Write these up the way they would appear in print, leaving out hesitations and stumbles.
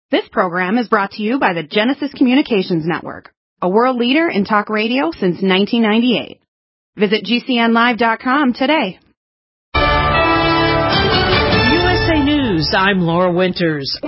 This program is brought to you by the Genesis Communications Network, a world leader in talk radio since 1998. Visit GCNlive.com today. USA News, I'm Laura Winters.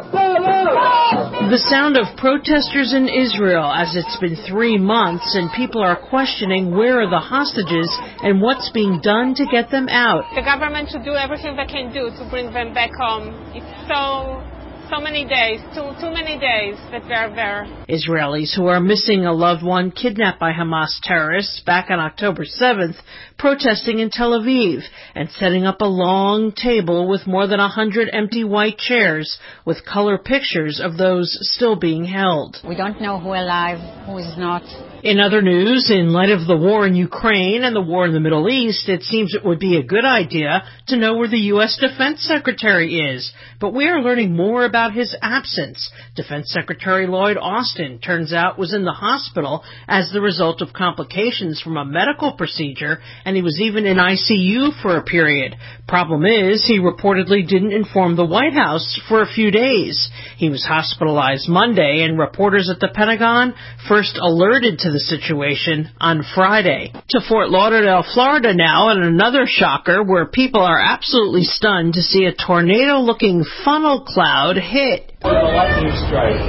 The sound of protesters in Israel as it's been 3 months and people are questioning where are the hostages and what's being done to get them out. The government should do everything they can do to bring them back home. It's so many days, too many days that they're there. Israelis who are missing a loved one kidnapped by Hamas terrorists back on October 7th protesting in Tel Aviv and setting up a long table with more than 100 empty white chairs with color pictures of those still being held. We don't know who is alive, who is not. In other news, in light of the war in Ukraine and the war in the Middle East, it seems it would be a good idea to know where the U.S. Defense Secretary is. But we are learning more about his absence. Defense Secretary Lloyd Austin, turns out, was in the hospital as the result of complications from a medical procedure, and he was even in ICU for a period. Problem is, he reportedly didn't inform the White House for a few days. He was hospitalized Monday, and reporters at the Pentagon first alerted to the situation on Friday. To Fort Lauderdale, Florida now, and another shocker where people are absolutely stunned to see a tornado-looking funnel cloud hit. Lightning strike.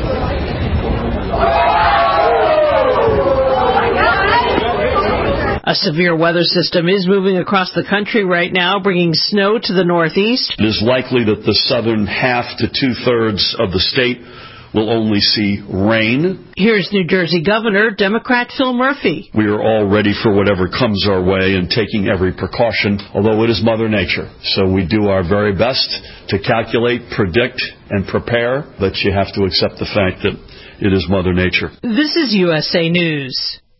A severe weather system is moving across the country right now, bringing snow to the northeast. It is likely that the southern half to two-thirds of the state will only see rain. Here's New Jersey Governor, Democrat Phil Murphy. We are all ready for whatever comes our way and taking every precaution, although it is Mother Nature. So we do our very best to calculate, predict, and prepare, but you have to accept the fact that it is Mother Nature. This is USA News.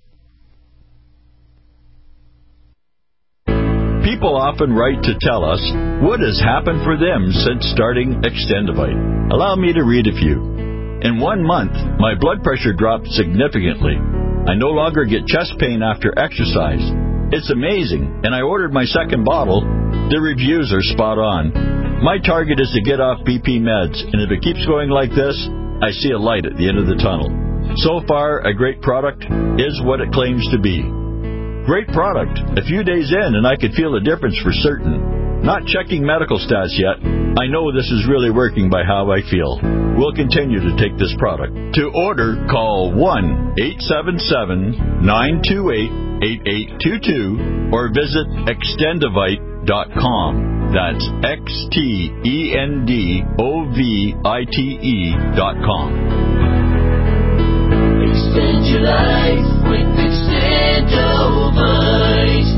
People often write to tell us what has happened for them since starting Extendivite. Allow me to read a few. In 1 month, my blood pressure dropped significantly. I no longer get chest pain after exercise. It's amazing, and I ordered my second bottle. The reviews are spot on. My target is to get off BP meds, and if it keeps going like this, I see a light at the end of the tunnel. So far, a great product is what it claims to be. Great product. A few days in, and I could feel a difference for certain. Not checking medical stats yet. I know this is really working by how I feel. We'll continue to take this product. To order, call 1-877-928-8822 or visit extendivite.com. That's XTENDOVITE.com. Extend your life with Extendovite.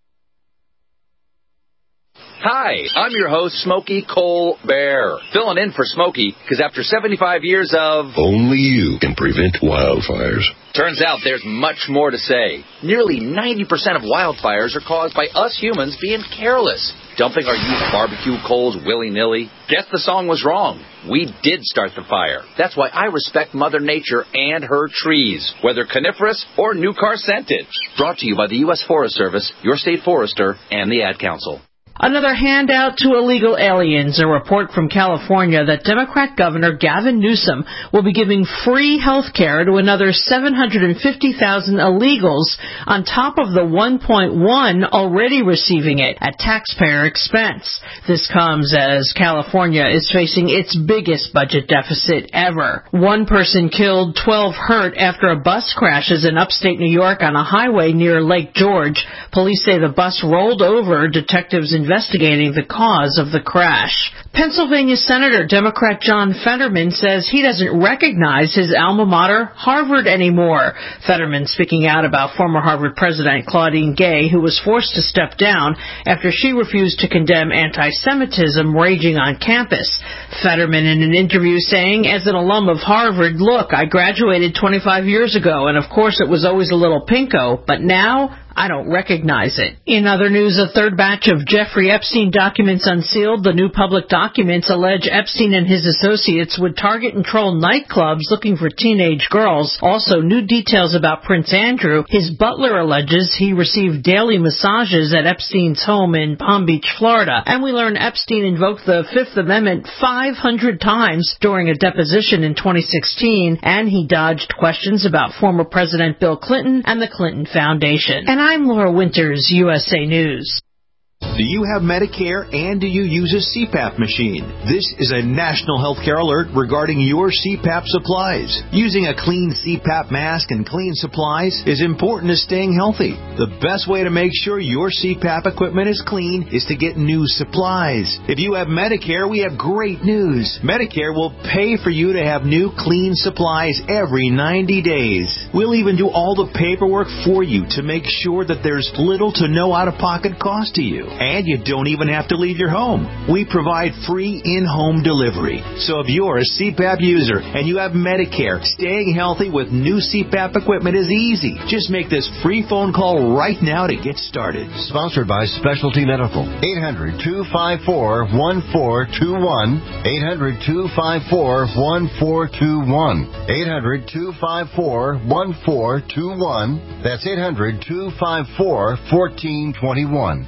Hi, I'm your host, Smokey Colbert, filling in for Smokey, because after 75 years of... Only you can prevent wildfires. Turns out there's much more to say. Nearly 90% of wildfires are caused by us humans being careless, dumping our used barbecue coals willy-nilly. Guess the song was wrong. We did start the fire. That's why I respect Mother Nature and her trees, whether coniferous or new car scented. Brought to you by the U.S. Forest Service, your state forester, and the Ad Council. Another handout to illegal aliens, a report from California that Democrat Governor Gavin Newsom will be giving free health care to another 750,000 illegals on top of the 1.1 already receiving it at taxpayer expense. This comes as California is facing its biggest budget deficit ever. 1 person killed, 12 hurt after a bus crashes in upstate New York on a highway near Lake George. Police say the bus rolled over. Detectives investigating the cause of the crash. Pennsylvania Senator Democrat John Fetterman says he doesn't recognize his alma mater, Harvard, anymore. Fetterman speaking out about former Harvard President Claudine Gay, who was forced to step down after she refused to condemn anti-Semitism raging on campus. Fetterman in an interview saying, as an alum of Harvard, look, I graduated 25 years ago, and of course it was always a little pinko, but now I don't recognize it. In other news, a third batch of Jeffrey Epstein documents unsealed. The new public documents allege Epstein and his associates would target and troll nightclubs looking for teenage girls. Also, new details about Prince Andrew. His butler alleges he received daily massages at Epstein's home in Palm Beach, Florida. And we learn Epstein invoked the Fifth Amendment 500 times during a deposition in 2016, and he dodged questions about former President Bill Clinton and the Clinton Foundation. And I'm Laura Winters, USA News. Do you have Medicare and do you use a CPAP machine? This is a national healthcare alert regarding your CPAP supplies. Using a clean CPAP mask and clean supplies is important to staying healthy. The best way to make sure your CPAP equipment is clean is to get new supplies. If you have Medicare, we have great news. Medicare will pay for you to have new clean supplies every 90 days. We'll even do all the paperwork for you to make sure that there's little to no out-of-pocket cost to you. And you don't even have to leave your home. We provide free in-home delivery. So if you're a CPAP user and you have Medicare, staying healthy with new CPAP equipment is easy. Just make this free phone call right now to get started. Sponsored by Specialty Medical. 800-254-1421. 800-254-1421. 800-254-1421. That's 800-254-1421.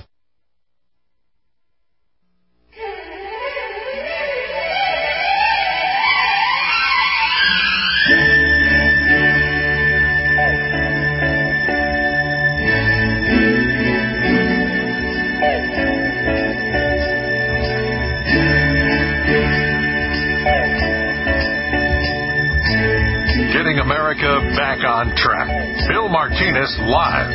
Getting America back on track. Bill Martinez live.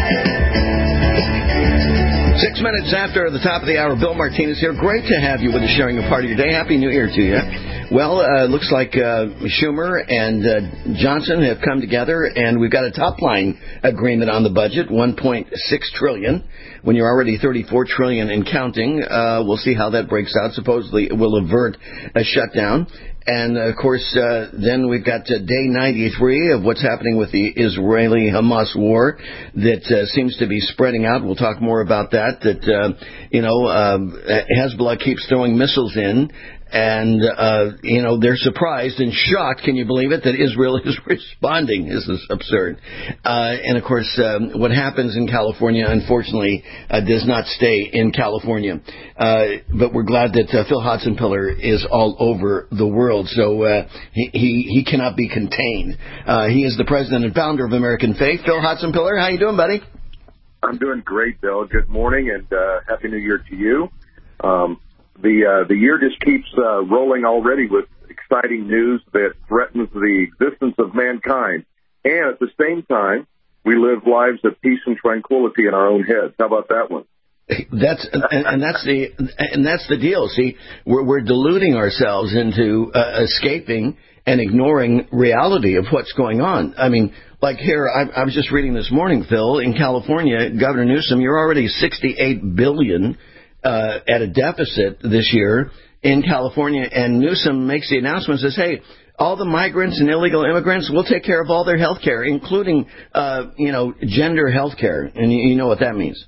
6 minutes after the top of the hour, Bill Martinez here. Great to have you with us, sharing a part of your day. Happy New Year to you. Well, looks like Schumer and Johnson have come together, and we've got a top-line agreement on the budget, $1.6 trillion. When you're already $34 trillion and counting, we'll see how that breaks out. Supposedly, it will avert a shutdown. And, of course, then we've got day 93 of what's happening with the Israeli-Hamas war that seems to be spreading out. We'll talk more about that. Hezbollah keeps throwing missiles in. And, they're surprised and shocked, can you believe it, that Israel is responding. This is absurd. And, of course, what happens in California, unfortunately, does not stay in California. But we're glad that Phil Hodgson-Piller is all over the world, so he cannot be contained. He is the president and founder of American Faith. Phil Hodgson-Piller, how you doing, buddy? I'm doing great, Bill. Good morning, and Happy New Year to you. The year just keeps rolling already with exciting news that threatens the existence of mankind. And at the same time, we live lives of peace and tranquility in our own heads. How about that one? That's the deal. See, we're deluding ourselves into escaping and ignoring reality of what's going on. I mean, like here, I was just reading this morning, Phil, in California, Governor Newsom, you're already $68 billion at a deficit this year in California, and Newsom makes the announcement, says, hey, all the migrants and illegal immigrants, we'll take care of all their health care, including, gender health care. And you know what that means.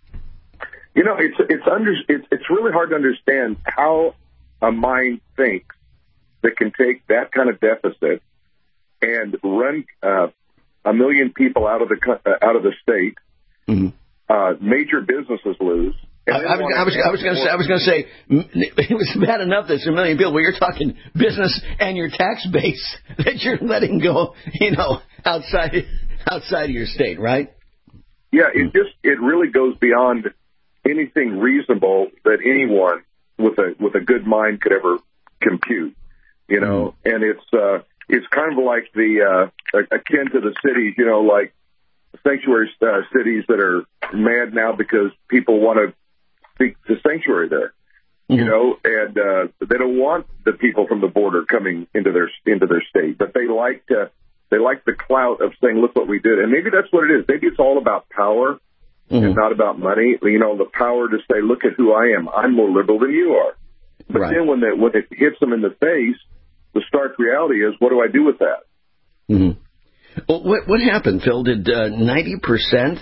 It's really hard to understand how a mind thinks that can take that kind of deficit and run 1 million people out of the state. Mm-hmm. Major businesses lose. I was going to say it was bad enough that it's 1 million people. Well, you're talking business and your tax base that you're letting go, outside of your state, right? Yeah, it really goes beyond anything reasonable that anyone with a good mind could ever compute. And it's kind of like akin to the cities, like sanctuary cities that are mad now because people want to seek the sanctuary there, and they don't want the people from the border coming into their state, but they like the clout of saying, look what we did. And maybe that's what it is. Maybe it's all about power and not about money. The power to say, look at who I am. I'm more liberal than you are. But then when it hits them in the face, the stark reality is, what do I do with that? Mm-hmm. Well, what happened, Phil? Did 90%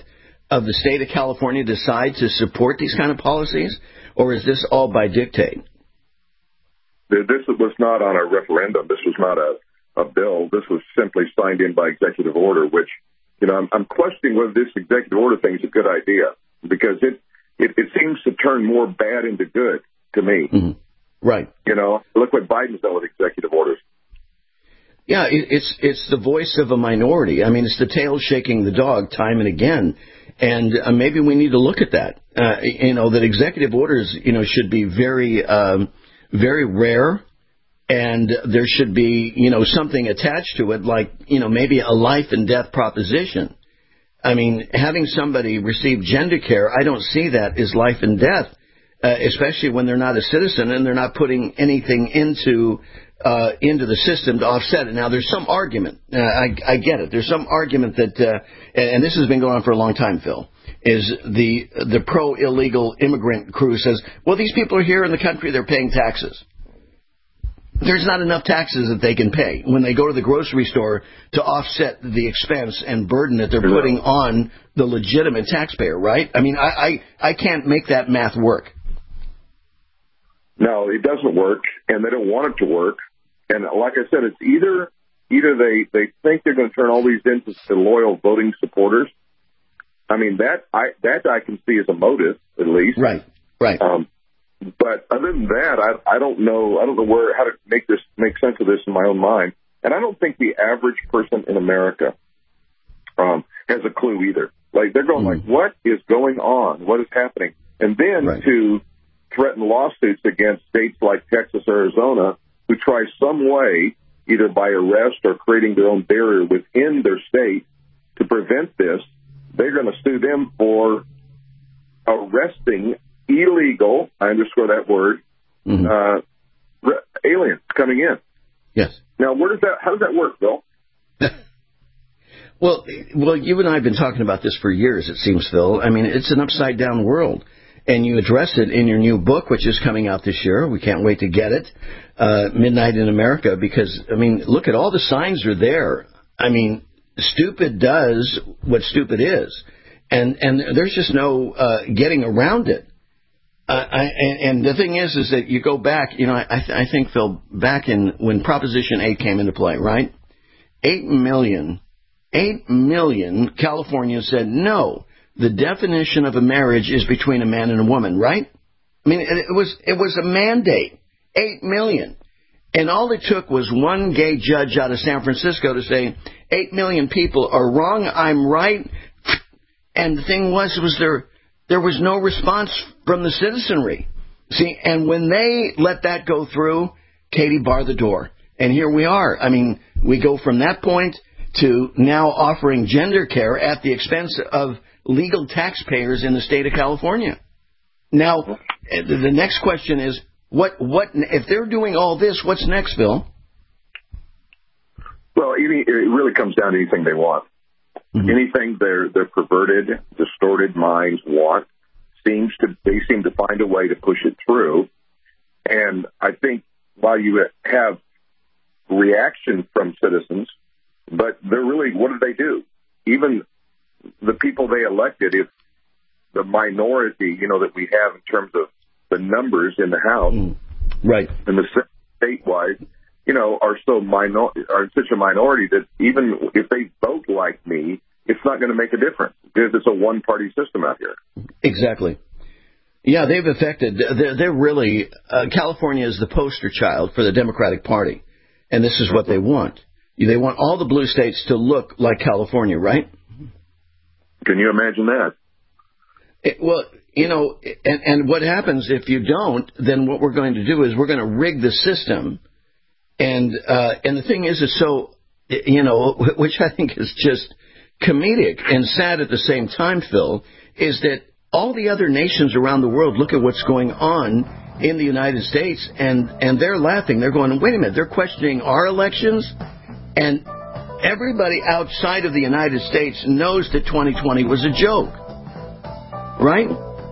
of the state of California decide to support these kind of policies, or is this all by dictate? This was not on a referendum. This was not a bill. This was simply signed in by executive order, which, I'm questioning whether this executive order thing is a good idea, because it seems to turn more bad into good to me. Mm-hmm. Right. Look what Biden's done with executive orders. Yeah, it's the voice of a minority. I mean, it's the tail shaking the dog time and again. And maybe we need to look at that. That executive orders, should be very, very rare. And there should be, something attached to it, like, maybe a life and death proposition. I mean, having somebody receive gender care, I don't see that as life and death, especially when they're not a citizen and they're not putting anything into the system to offset it. Now, there's some argument. I get it. There's some argument that, and this has been going on for a long time, Phil, is the pro-illegal immigrant crew says, well, these people are here in the country, they're paying taxes. There's not enough taxes that they can pay when they go to the grocery store to offset the expense and burden that they're putting on the legitimate taxpayer, right? I mean, I can't make that math work. No, it doesn't work, and they don't want it to work. And like I said, it's either they think they're going to turn all these into loyal voting supporters. I mean, that I can see as a motive, at least. Right. But other than that, I don't know how to make sense of this in my own mind. And I don't think the average person in America has a clue either. Like, they're going like, what is going on? What is happening? And then to threaten lawsuits against states like Texas, Arizona, who try some way, either by arrest or creating their own barrier within their state to prevent this, they're going to sue them for arresting illegal, I underscore that word, aliens coming in. Yes. Now, how does that work, Bill? Well, you and I have been talking about this for years, it seems, Phil. I mean, it's an upside-down world. And you address it in your new book, which is coming out this year. We can't wait to get it, Midnight in America, because, I mean, look at all the signs are there. I mean, stupid does what stupid is. And there's just no getting around it. And the thing is that you go back, I think, Phil, back in when Proposition 8 came into play, right? 8 million Californians said no. The definition of a marriage is between a man and a woman, right? I mean, it was a mandate. 8 million. And all it took was one gay judge out of San Francisco to say, 8 million people are wrong, I'm right. And the thing was there was no response from the citizenry. See, and when they let that go through, Katie barred the door. And here we are. I mean, we go from that point to now offering gender care at the expense of legal taxpayers in the state of California. Now, the next question is, what if they're doing all this, what's next, Bill? Well, it really comes down to anything they want. Mm-hmm. Anything their perverted, distorted minds want, they seem to find a way to push it through. And I think while you have reaction from citizens, but they're really, what do? Even the people they elected, if the minority, that we have in terms of the numbers in the House, right, and the statewide, are in such a minority that even if they vote like me, it's not going to make a difference because it's a one-party system out here. Exactly. Yeah, they've affected. They're really California is the poster child for the Democratic Party, and this is what they want. They want all the blue states to look like California, right? Can you imagine that? And what happens if you don't, then what we're going to do is we're going to rig the system. And the thing is, it's so, which I think is just comedic and sad at the same time, Phil, is that all the other nations around the world look at what's going on in the United States, and they're laughing. They're going, wait a minute, they're questioning our elections? And everybody outside of the United States knows that 2020 was a joke. Right?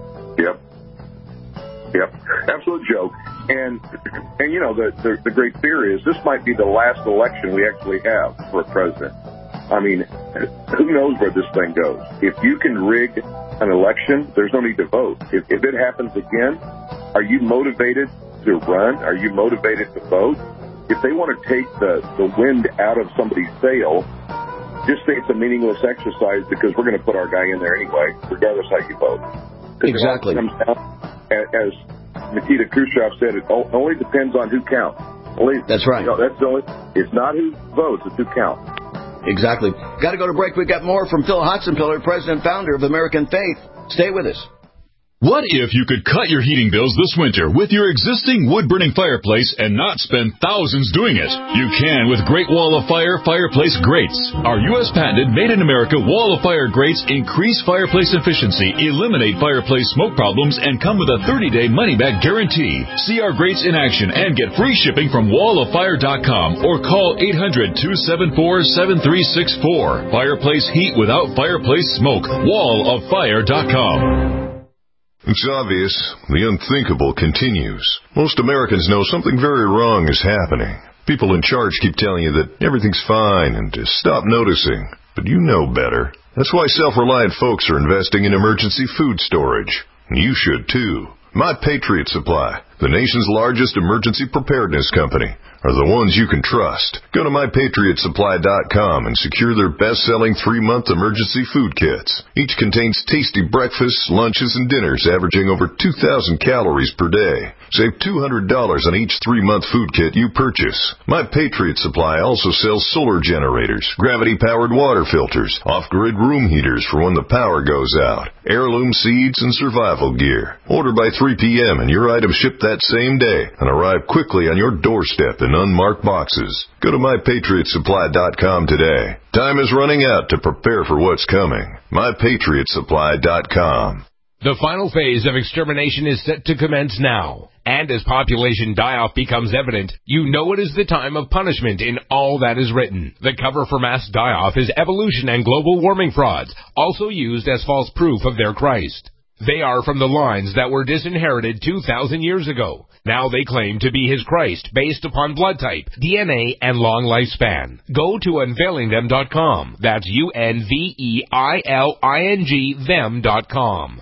Yep. Absolute joke. And the great fear is this might be the last election we actually have for a president. I mean, who knows where this thing goes? If you can rig an election, there's no need to vote. If it happens again, are you motivated to run? Are you motivated to vote? If they want to take the wind out of somebody's sail, just say it's a meaningless exercise because we're going to put our guy in there anyway, regardless how you vote. Exactly. It comes down, as Nikita Khrushchev said, it only depends on who counts. That's right. That's the only. It's not who votes; it's who counts. Exactly. Got to go to break. We've got more from Phil Hotzenpiller, president and founder of American Faith. Stay with us. What if you could cut your heating bills this winter with your existing wood-burning fireplace and not spend thousands doing it? You can with Great Wall of Fire fireplace grates. Our U.S. patented made-in-America Wall of Fire grates increase fireplace efficiency, eliminate fireplace smoke problems, and come with a 30-day money-back guarantee. See our grates in action and get free shipping from walloffire.com or call 800-274-7364. Fireplace heat without fireplace smoke. walloffire.com. It's obvious. The unthinkable continues. Most Americans know something very wrong is happening. People in charge keep telling you that everything's fine and to stop noticing. But you know better. That's why self-reliant folks are investing in emergency food storage. And you should too. My Patriot Supply, the nation's largest emergency preparedness company, are the ones you can trust. Go to MyPatriotSupply.com and secure their best-selling 3-month emergency food kits. Each contains tasty breakfasts, lunches, and dinners averaging over 2,000 calories per day. Save $200 on each 3-month food kit you purchase. My Patriot Supply also sells solar generators, gravity-powered water filters, off-grid room heaters for when the power goes out, heirloom seeds, and survival gear. Order by 3 p.m. and your items ship that same day and arrive quickly on your doorstep in unmarked boxes. Go to MyPatriotSupply.com today. Time is running out to prepare for what's coming. MyPatriotSupply.com. The final phase of extermination is set to commence now. And as population die-off becomes evident, you know it is the time of punishment in all that is written. The cover for mass die-off is evolution and global warming frauds, also used as false proof of their Christ. They are from the lines that were disinherited 2,000 years ago. Now they claim to be his Christ based upon blood type, DNA, and long lifespan. Go to unveilingthem.com. That's UNVEILING them.com.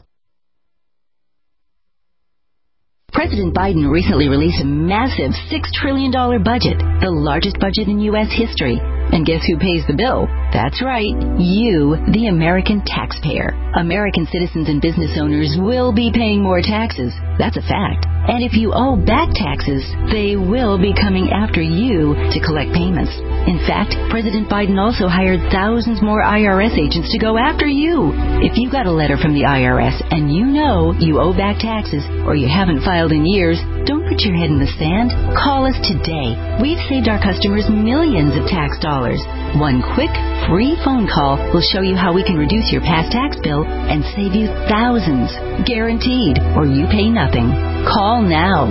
President Biden recently released a massive $6 trillion budget, the largest budget in U.S. history. And guess who pays the bill? That's right, you, the American taxpayer. American citizens and business owners will be paying more taxes. That's a fact. And if you owe back taxes, they will be coming after you to collect payments. In fact, President Biden also hired thousands more IRS agents to go after you. If you got a letter from the IRS and you know you owe back taxes or you haven't filed in years, don't put your head in the sand. Call us today. We've saved our customers millions of tax dollars. One quick, free phone call will show you how we can reduce your past tax bill and save you thousands. Guaranteed, or you pay nothing. Call now.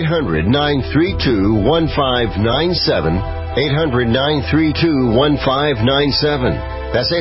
800-932-1597. 800-932-1597. That's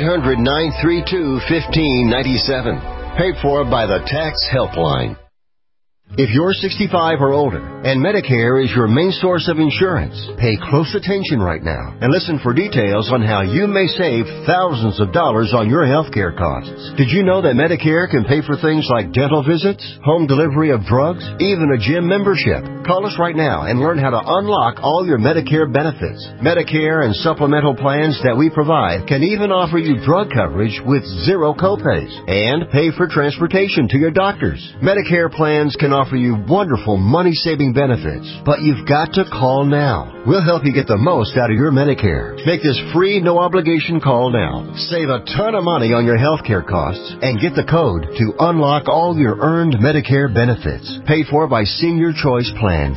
800-932-1597. Paid for by the Tax Helpline. If you're 65 or older and Medicare is your main source of insurance, pay close attention right now and listen for details on how you may save thousands of dollars on your health care costs. Did you know that Medicare can pay for things like dental visits, home delivery of drugs, even a gym membership? Call us right now and learn how to unlock all your Medicare benefits. Medicare and supplemental plans that we provide can even offer you drug coverage with zero copays and pay for transportation to your doctors. Medicare plans can offer you wonderful money-saving benefits, but you've got to call now. We'll help you get the most out of your Medicare. Make this free, no-obligation call now. Save a ton of money on your health care costs and get the code to unlock all your earned Medicare benefits. Paid for by Senior Choice Plans.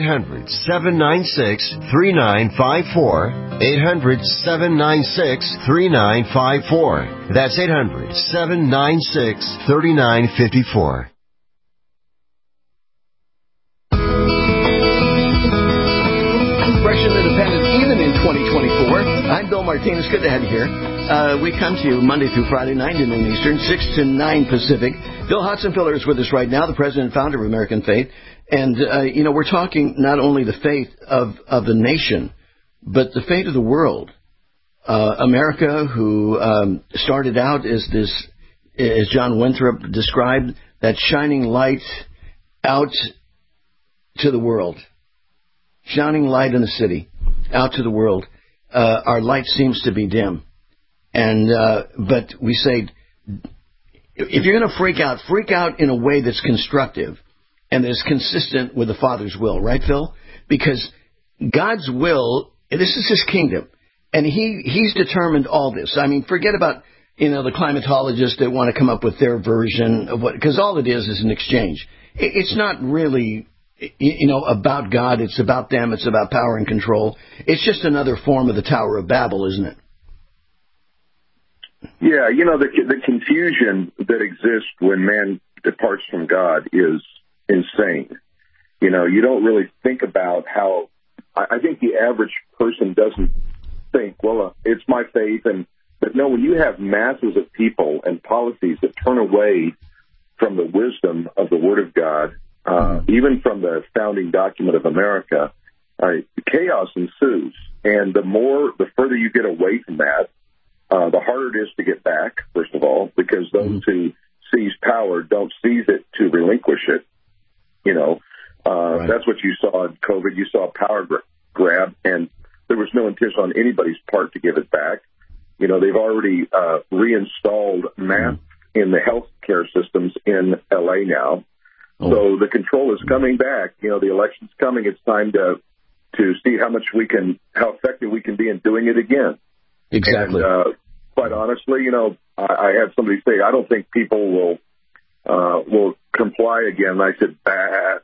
800-796-3954. 800-796-3954. That's 800-796-3954. Fresh and independent, even in 2024. I'm Bill Martinez. Good to have you here. We come to you Monday through Friday, 9 to noon Eastern, 6 to 9 Pacific. Bill Hotzenpiller is with us right now, the president and founder of American Faith. And, we're talking not only the faith of the nation, but the faith of the world. America, who started out as this, as John Winthrop described, that shining light out to the world, shining light in the city, out to the world. Our light seems to be dim, and but we say, if you're going to freak out in a way that's constructive and that's consistent with the Father's will, right, Phil? Because God's will, this is His kingdom, and He's determined all this. I mean, forget about, the climatologists that want to come up with their version of what, because all it is an exchange. It's not really, about God. It's about them. It's about power and control. It's just another form of the Tower of Babel, isn't it? Yeah, the confusion that exists when man departs from God is insane. You don't really think about how, I think the average person doesn't think, well, it's my faith. But no, when you have masses of people and policies that turn away from the wisdom of the Word of God, even from the founding document of America, chaos ensues. And the further you get away from that, the harder it is to get back, first of all, because those who seize power don't seize it to relinquish it. Right. That's what you saw in COVID. You saw a power grab, and there was no intention on anybody's part to give it back. They've already reinstalled masks in the healthcare systems in LA now. So the control is coming back. The election's coming. It's time to see how effective we can be in doing it again. Exactly. And, quite honestly, I had somebody say, I don't think people will comply again. And I said, bah.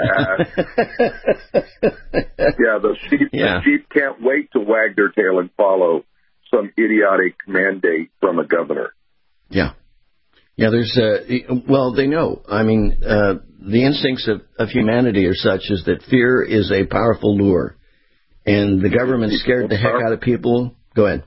The sheep can't wait to wag their tail and follow some idiotic mandate from a governor. Yeah, there's, they know. I mean, the instincts of humanity are such as that fear is a powerful lure, and the government scared the heck out of people. Go ahead.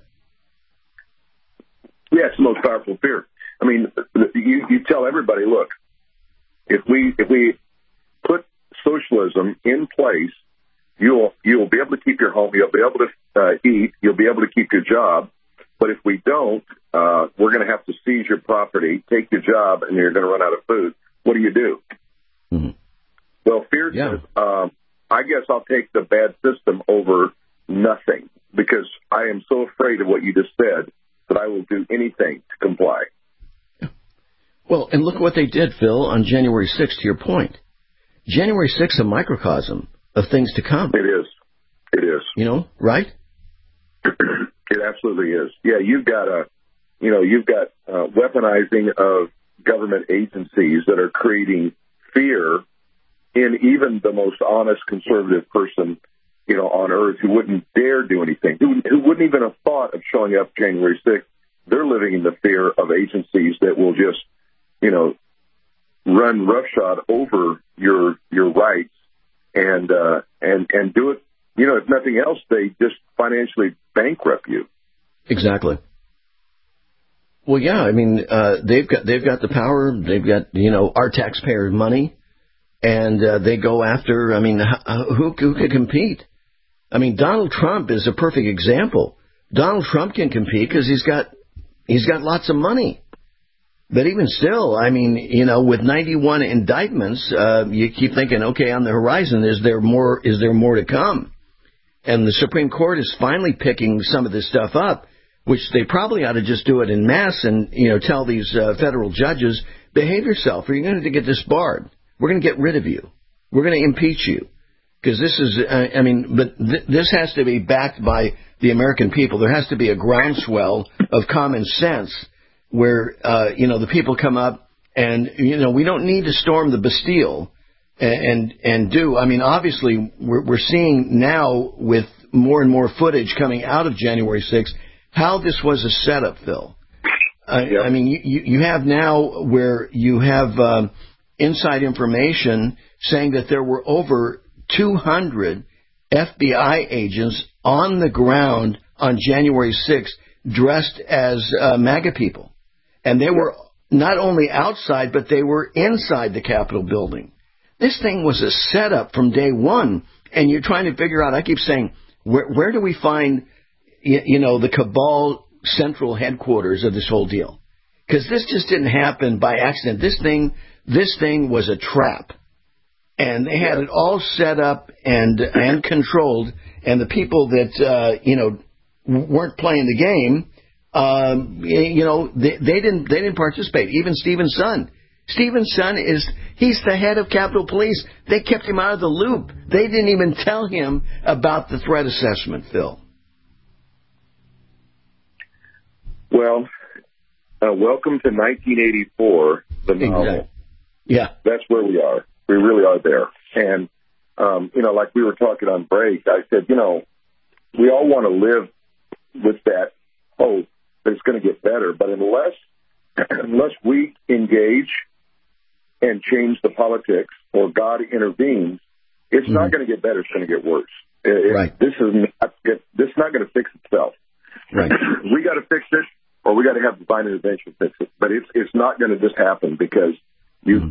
Yeah, it's the most powerful fear. I mean, you tell everybody, look, if we put socialism in place, you'll be able to keep your home, you'll be able to eat, you'll be able to keep your job. But if we don't, we're going to have to seize your property, take your job, and you're going to run out of food. What do you do? Mm-hmm. Well, fear says, I guess I'll take the bad system over nothing, because I am so afraid of what you just said that I will do anything to comply. Well, and look what they did, Phil, on January 6th, to your point. January 6th, a microcosm of things to come. It is. Right? It absolutely is. Yeah, you've got weaponizing of government agencies that are creating fear in even the most honest conservative person, on earth, who wouldn't dare do anything, who wouldn't even have thought of showing up January 6th. They're living in the fear of agencies that will just, run roughshod over your rights and do it. If nothing else, they just financially bankrupt you. Exactly. Well, yeah, I mean, they've got the power. They've got, our taxpayer money, and they go after. I mean, who could compete? I mean, Donald Trump is a perfect example. Donald Trump can compete because he's got lots of money. But even still, I mean, with 91 indictments, you keep thinking, okay, on the horizon, is there more to come? And the Supreme Court is finally picking some of this stuff up, which they probably ought to just do it in mass and, tell these federal judges, behave yourself or you're going to get disbarred. We're going to get rid of you. We're going to impeach you. Because this is, this has to be backed by the American people. There has to be a groundswell of common sense where, the people come up and, we don't need to storm the Bastille and do. I mean, obviously, we're seeing now with more and more footage coming out of January 6th how this was a setup, Phil. I mean, you have now where you have inside information saying that there were over 200 FBI agents on the ground on January 6th dressed as MAGA people. And they were not only outside, but they were inside the Capitol building. This thing was a setup from day one. And you're trying to figure out, I keep saying, where do we find, the cabal central headquarters of this whole deal. Because this just didn't happen by accident. This thing was a trap. And they had it all set up and controlled. And the people that, weren't playing the game, they didn't participate. Even Stephen's son. Stephen's son he's the head of Capitol Police. They kept him out of the loop. They didn't even tell him about the threat assessment, Phil. Well, welcome to 1984, the novel. Exactly. Yeah. That's where we are. We really are there. And, like we were talking on break, I said, we all want to live with that hope that it's going to get better. But unless we engage and change the politics or God intervenes, it's not going to get better. It's going to get worse. Right. This is not going to fix itself. Right. We got to fix it, or we got to have divine intervention fix it. But it's not going to just happen because you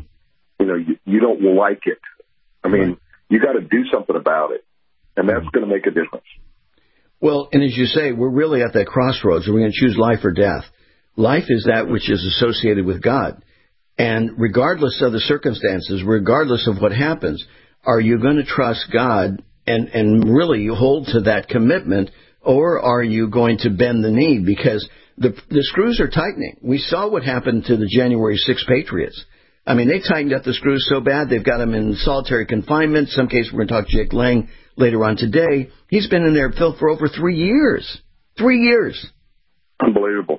don't like it. I mean, you got to do something about it, and that's going to make a difference. Well, and as you say, we're really at that crossroads. We're going to choose life or death. Life is that which is associated with God. And regardless of the circumstances, regardless of what happens, are you going to trust God and really hold to that commitment, or are you going to bend the knee? Because the screws are tightening. We saw what happened to the January 6 Patriots. I mean, they tightened up the screws so bad, they've got them in solitary confinement. In some cases, we're going to talk to Jake Lang later on today. He's been in there, Phil, for over 3 years. 3 years. Unbelievable.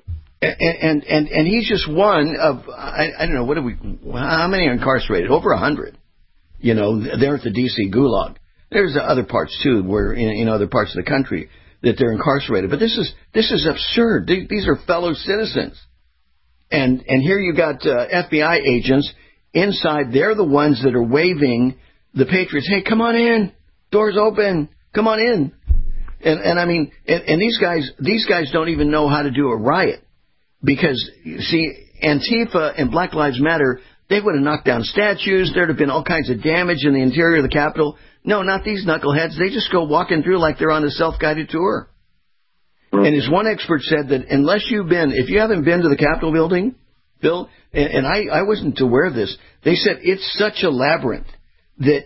And he's just one of, I don't know, how many are incarcerated? Over 100. They're at the D.C. Gulag. There's other parts, too, where in other parts of the country that they're incarcerated. But this is absurd. These are fellow citizens. And here you got FBI agents inside. They're the ones that are waving the Patriots. Hey, come on in. Doors open. Come on in. And I mean, and these guys don't even know how to do a riot. Because, you see, Antifa and Black Lives Matter, they would have knocked down statues. There'd have been all kinds of damage in the interior of the Capitol. No, not these knuckleheads. They just go walking through like they're on a self-guided tour. And as one expert said, that if you haven't been to the Capitol building, Bill, and I wasn't aware of this, they said it's such a labyrinth that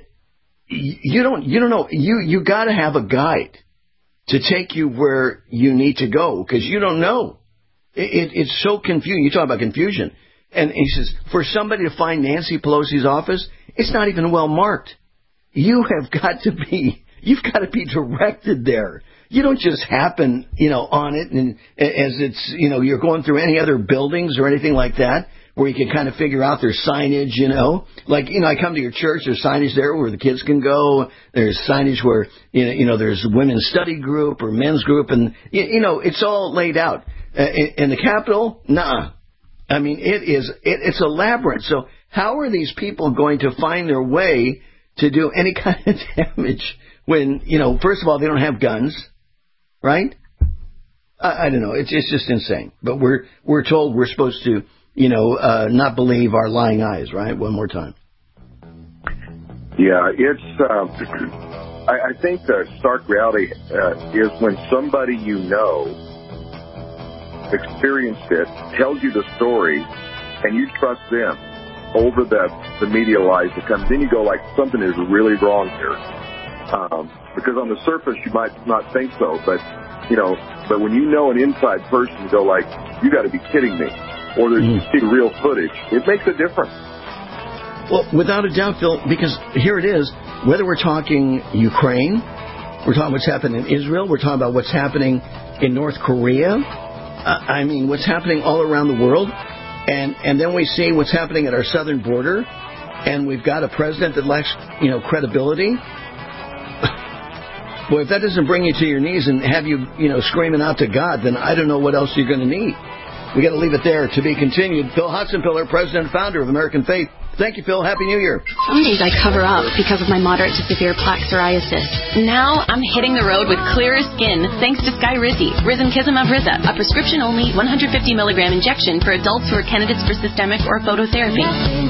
you don't know. You got to have a guide to take you where you need to go, because you don't know. It's so confusing. You talk about confusion. And he says, for somebody to find Nancy Pelosi's office, it's not even well marked. You've got to be directed there. You don't just happen, on it, and as it's, you're going through any other buildings or anything like that, where you can kind of figure out there's signage, Like, I come to your church, there's signage there where the kids can go. There's signage where, there's women's study group or men's group, and, it's all laid out. In the Capitol, nah. I mean, it's a labyrinth. So how are these people going to find their way to do any kind of damage when, first of all, they don't have guns, right? I don't know. It's just insane. But we're told we're supposed to, not believe our lying eyes, right? One more time. Yeah, it's. I think the stark reality is when somebody experienced it, tells you the story, and you trust them over the media lies that come. Then you go like, something is really wrong here, because on the surface you might not think so, but when you know an inside person, you go like, you got to be kidding me, or you see real footage. It makes a difference. Well, without a doubt, Phil, because here it is. Whether we're talking Ukraine, we're talking what's happening in Israel, we're talking about what's happening in North Korea. What's happening all around the world. And then we see what's happening at our southern border. And we've got a president that lacks, credibility. Well, if that doesn't bring you to your knees and have you, screaming out to God, then I don't know what else you're going to need. We got to leave it there. To be continued. Phil Hotzenpiller, president and founder of American Faith Thank you, Phil. Happy New Year. Some days I cover up because of my moderate to severe plaque psoriasis. Now I'm hitting the road with clearer skin thanks to Skyrizi, Risankizumab Riza, a prescription-only 150 milligram injection for adults who are candidates for systemic or phototherapy.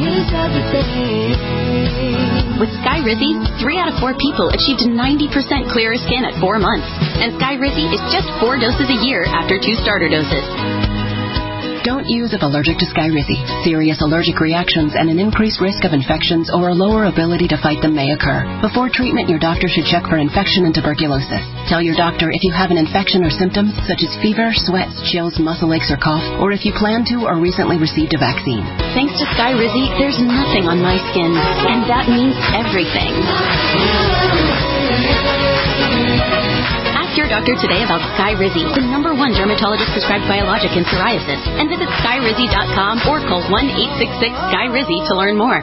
With Skyrizi, 3 out of 4 people achieved 90% clearer skin at 4 months. And Skyrizi is just 4 doses a year after 2 starter doses. Don't use if allergic to Skyrizi. Serious allergic reactions and an increased risk of infections or a lower ability to fight them may occur. Before treatment, your doctor should check for infection and tuberculosis. Tell your doctor if you have an infection or symptoms such as fever, sweats, chills, muscle aches, or cough, or if you plan to or recently received a vaccine. Thanks to Skyrizi, there's nothing on my skin, and that means everything. Ask your doctor today about Skyrizi, the #1 dermatologist-prescribed biologic in psoriasis, and visit Skyrizi.com or call 1-866-SKYRIZI to learn more.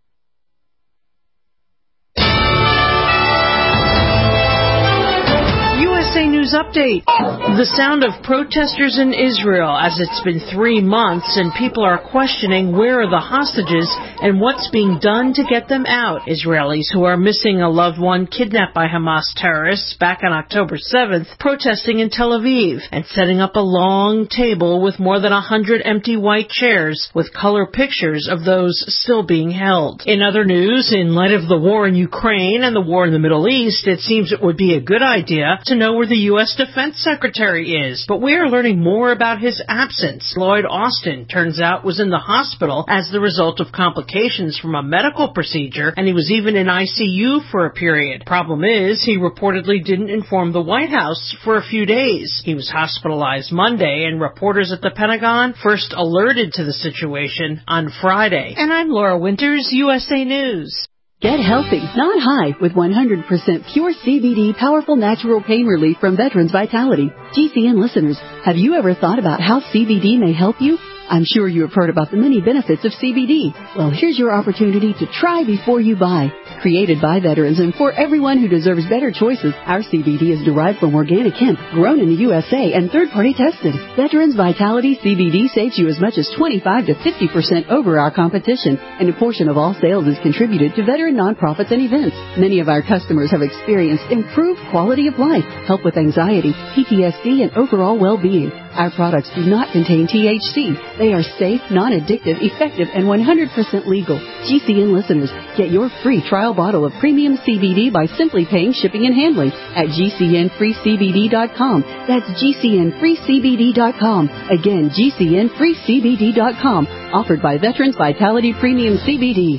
USA News Update. The sound of protesters in Israel, as it's been 3 months and people are questioning where are the hostages and what's being done to get them out. Israelis who are missing a loved one kidnapped by Hamas terrorists back on October 7th protesting in Tel Aviv and setting up a long table with more than 100 empty white chairs with color pictures of those still being held. In other news, in light of the war in Ukraine and the war in the Middle East, it seems it would be a good idea to know where the U.S. Defense Secretary is, but we are learning more about his absence. Lloyd Austin, turns out, was in the hospital as the result of complications from a medical procedure, and he was even in ICU for a period. Problem is, he reportedly didn't inform the White House for a few days. He was hospitalized Monday, and reporters at the Pentagon first alerted to the situation on Friday. And I'm Laura Winters, USA News. Get healthy, not high, with 100% pure CBD powerful natural pain relief from Veterans Vitality. GCN listeners, have you ever thought about how CBD may help you? I'm sure you have heard about the many benefits of CBD. Well, here's your opportunity to try before you buy. Created by veterans and for everyone who deserves better choices, our CBD is derived from organic hemp, grown in the USA and third-party tested. Veterans Vitality CBD saves you as much as 25 to 50% over our competition, and a portion of all sales is contributed to veteran nonprofits and events. Many of our customers have experienced improved quality of life, help with anxiety, PTSD, and overall well-being. Our products do not contain THC. They are safe, non-addictive, effective, and 100% legal. GCN listeners, get your free trial bottle of premium CBD by simply paying shipping and handling at GCNFreeCBD.com. That's GCNFreeCBD.com. Again, GCNFreeCBD.com. Offered by Veterans Vitality Premium CBD.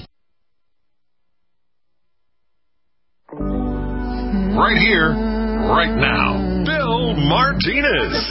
Right here, right now. Bill Martinez.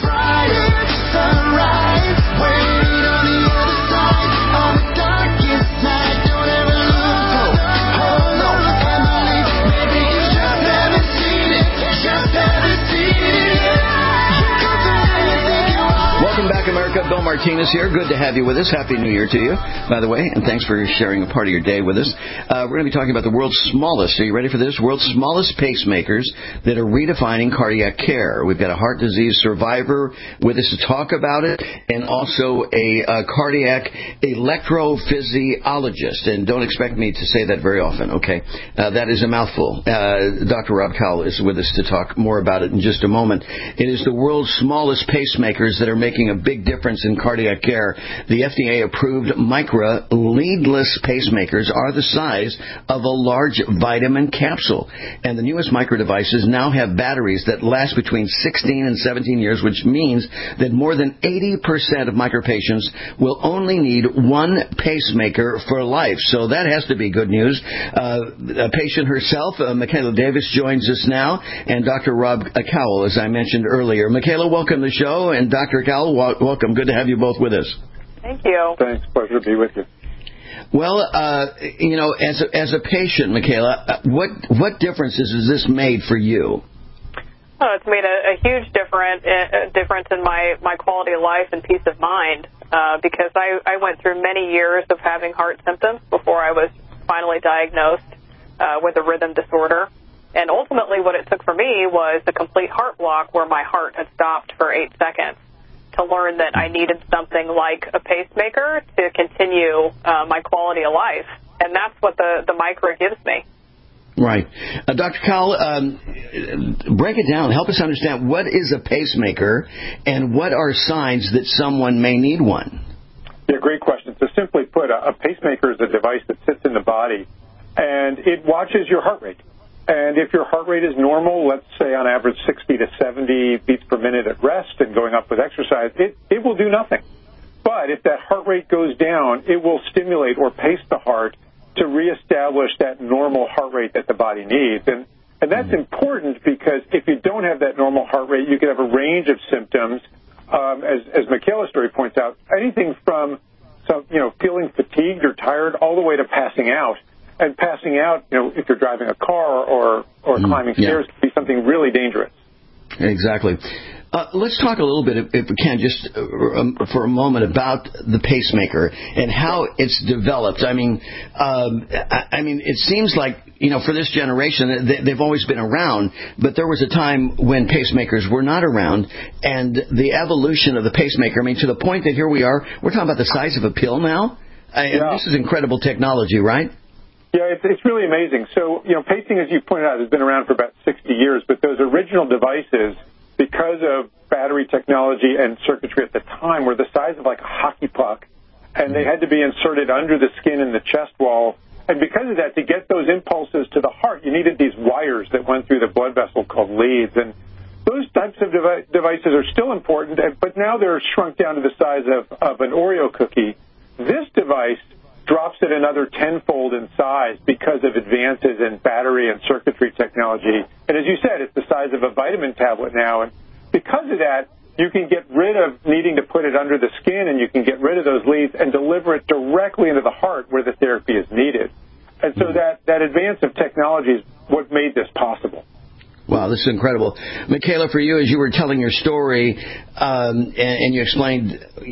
Welcome back, America. Bill Martinez here. Good to have you with us. Happy New Year to you, by the way, and thanks for sharing a part of your day with us. We're going to be talking about the world's smallest, are you ready for this? World's smallest pacemakers that are redefining cardiac care. We've got a heart disease survivor with us to talk about it, and also a cardiac electrophysiologist. And don't expect me to say that very often, okay? That is a mouthful. Dr. Rob Cowell is with us to talk more about it in just a moment. It is the world's smallest pacemakers that are making a big difference in cardiac care. The FDA-approved Micra leadless pacemakers are the size of a large vitamin capsule. And the newest Micra devices now have batteries that last between 16 and 17 years, which means that more than 80% of Micra patients will only need one pacemaker for life. So that has to be good news. A patient herself, Michaela Davis, joins us now, and Dr. Rob Cowell, as I mentioned earlier. Michaela, welcome to the show, and Dr. Cowell, welcome. Good to have you both with us. Thank you. Thanks. Pleasure to be with you. Well, as a patient, Michaela, what differences has this made for you? Oh, it's made a huge difference in my quality of life and peace of mind because I went through many years of having heart symptoms before I was finally diagnosed with a rhythm disorder. And ultimately what it took for me was a complete heart block where my heart had stopped for 8 seconds. to learn that I needed something like a pacemaker to continue my quality of life. And that's what the Micra gives me. Right. Dr. Cowell, break it down. Help us understand what is a pacemaker and what are signs that someone may need one. Yeah, great question. So simply put, a pacemaker is a device that sits in the body, and it watches your heart rate. And if your heart rate is normal, let's say on average 60 to 70 beats per minute at rest and going up with exercise, it will do nothing. But if that heart rate goes down, it will stimulate or pace the heart to reestablish that normal heart rate that the body needs. And that's important because if you don't have that normal heart rate, you can have a range of symptoms. As Michaela's story points out, anything from feeling fatigued or tired all the way to passing out. And passing out, if you're driving a car or climbing stairs, can be something really dangerous. Exactly. Let's talk a little bit, if we can, just for a moment about the pacemaker and how it's developed. I mean, it seems like, for this generation, they've always been around, but there was a time when pacemakers were not around, and the evolution of the pacemaker, to the point that here we are, we're talking about the size of a pill now. This is incredible technology, right? Yeah, it's really amazing. So, pacing, as you pointed out, has been around for about 60 years, but those original devices, because of battery technology and circuitry at the time, were the size of like a hockey puck, and they had to be inserted under the skin in the chest wall. And because of that, to get those impulses to the heart, you needed these wires that went through the blood vessel called leads. And those types of devices are still important, but now they're shrunk down to the size of an Oreo cookie. This device drops it another tenfold in size because of advances in battery and circuitry technology. And as you said, it's the size of a vitamin tablet now. And because of that, you can get rid of needing to put it under the skin, and you can get rid of those leads and deliver it directly into the heart where the therapy is needed. And so that advance of technology is what made this possible. Wow, this is incredible. Michaela, for you, as you were telling your story, and you explained,